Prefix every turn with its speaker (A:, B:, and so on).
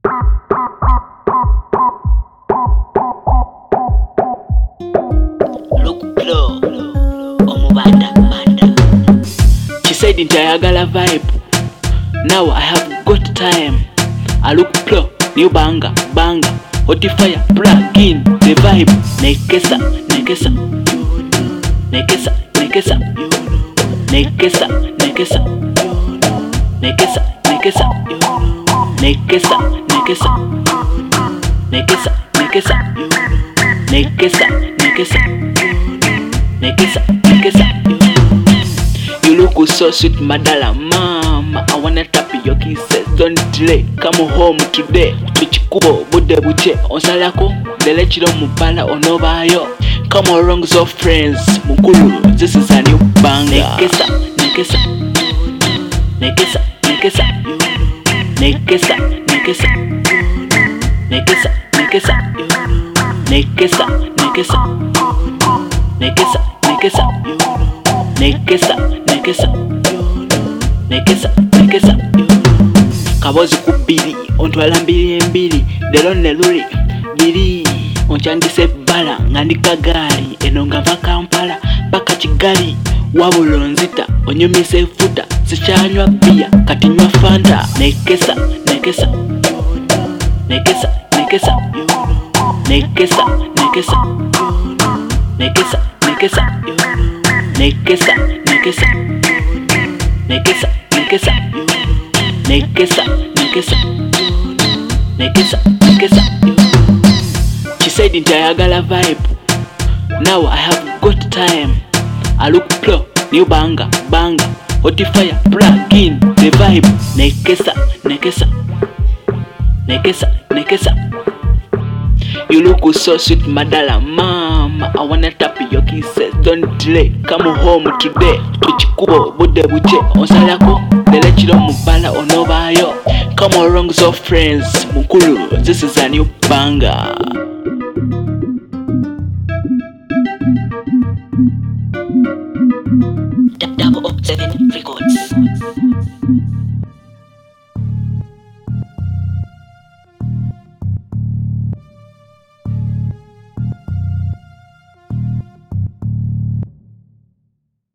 A: She said ntayagala vibe. Now I have got time. I look pro, new banger, hot fire, plug in the vibe. Nekesa, nekesa, nekesa, nekesa, nekesa, nekesa, nekesa, nekesa, nekesa, nekesa, nekesa, nekesa, nekesa, nekesa, nekesa, nekesa. You look so sweet, madala mama. I wanna tap your kisses, don't delay. Come home today. Tuchikubo bude buche onsalako. Delechiro mupala onobayo. Come along so friends. Mukulu, this is a new banger. Nekesa, nekesa, nekesa, nekesa, nekesa, nekesa, nekesa, nekesa, nekesa, nekesa, nekesa, nekesa, nekesa, nekesa, nekesa, nekesa. Kabozi kubiri, ontwala mbili, delo neluri, biri. Onchandise bala, ngandika gali, enonga va Kampala, paka Kigali. Wabulonzita, onyumise futa, sichanywa bia, katinywa fanta. Nekesa, nekesa, nekesa, nekesa, nekesa, nekesa, nekesa, nekesa, nekesa, nekesa, nekesa, nekesa, nekesa, nekesa, nekesa, nekesa. She said ntayagala vibe. Now I have got time. I look pro, new banger, hot fire, plug in the vibe. Nekesa, nekesa, nekesa, nekesa. You look so sweet, madala mama. I wanna tap your kisses, don't delay. Come home today. Tuchikubo bude buche onsalako. Delechiro mupala onobayo. Come along so friends. Mukulu, this is a new banger.